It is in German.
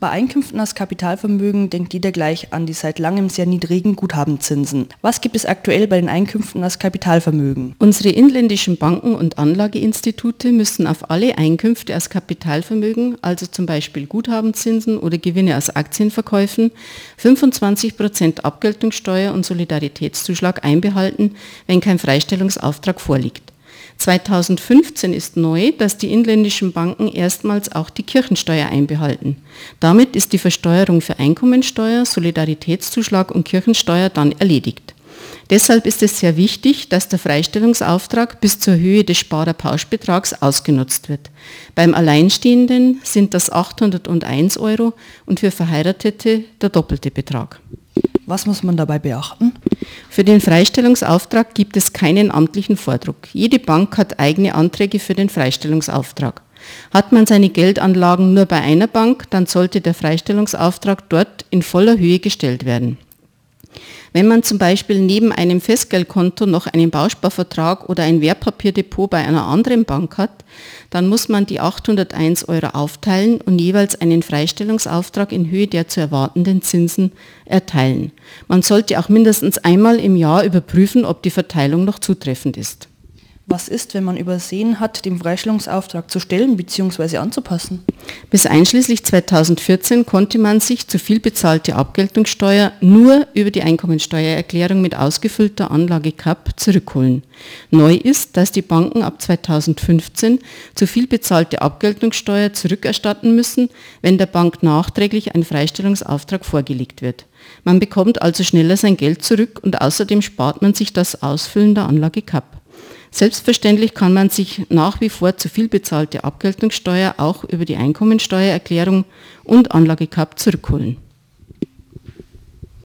Bei Einkünften aus Kapitalvermögen denkt jeder gleich an die seit langem sehr niedrigen Guthabenzinsen. Was gibt es aktuell bei den Einkünften aus Kapitalvermögen? Unsere inländischen Banken und Anlageinstitute müssen auf alle Einkünfte aus Kapitalvermögen, also zum Beispiel Guthabenzinsen oder Gewinne aus Aktienverkäufen, 25% Abgeltungssteuer und Solidaritätszuschlag einbehalten, wenn kein Freistellungsauftrag vorliegt. 2015 ist neu, dass die inländischen Banken erstmals auch die Kirchensteuer einbehalten. Damit ist die Versteuerung für Einkommensteuer, Solidaritätszuschlag und Kirchensteuer dann erledigt. Deshalb ist es sehr wichtig, dass der Freistellungsauftrag bis zur Höhe des Sparerpauschbetrags ausgenutzt wird. Beim Alleinstehenden sind das 801 € und für Verheiratete der doppelte Betrag. Was muss man dabei beachten? Für den Freistellungsauftrag gibt es keinen amtlichen Vordruck. Jede Bank hat eigene Anträge für den Freistellungsauftrag. Hat man seine Geldanlagen nur bei einer Bank, dann sollte der Freistellungsauftrag dort in voller Höhe gestellt werden. Wenn man zum Beispiel neben einem Festgeldkonto noch einen Bausparvertrag oder ein Wertpapierdepot bei einer anderen Bank hat, dann muss man die 801 € aufteilen und jeweils einen Freistellungsauftrag in Höhe der zu erwartenden Zinsen erteilen. Man sollte auch mindestens einmal im Jahr überprüfen, ob die Verteilung noch zutreffend ist. Was ist, wenn man übersehen hat, den Freistellungsauftrag zu stellen bzw. anzupassen? Bis einschließlich 2014 konnte man sich zu viel bezahlte Abgeltungssteuer nur über die Einkommensteuererklärung mit ausgefüllter Anlage-CAP zurückholen. Neu ist, dass die Banken ab 2015 zu viel bezahlte Abgeltungssteuer zurückerstatten müssen, wenn der Bank nachträglich ein Freistellungsauftrag vorgelegt wird. Man bekommt also schneller sein Geld zurück und außerdem spart man sich das Ausfüllen der Anlage-CAP. Selbstverständlich kann man sich nach wie vor zu viel bezahlte Abgeltungssteuer auch über die Einkommensteuererklärung und Anlage-CAP zurückholen.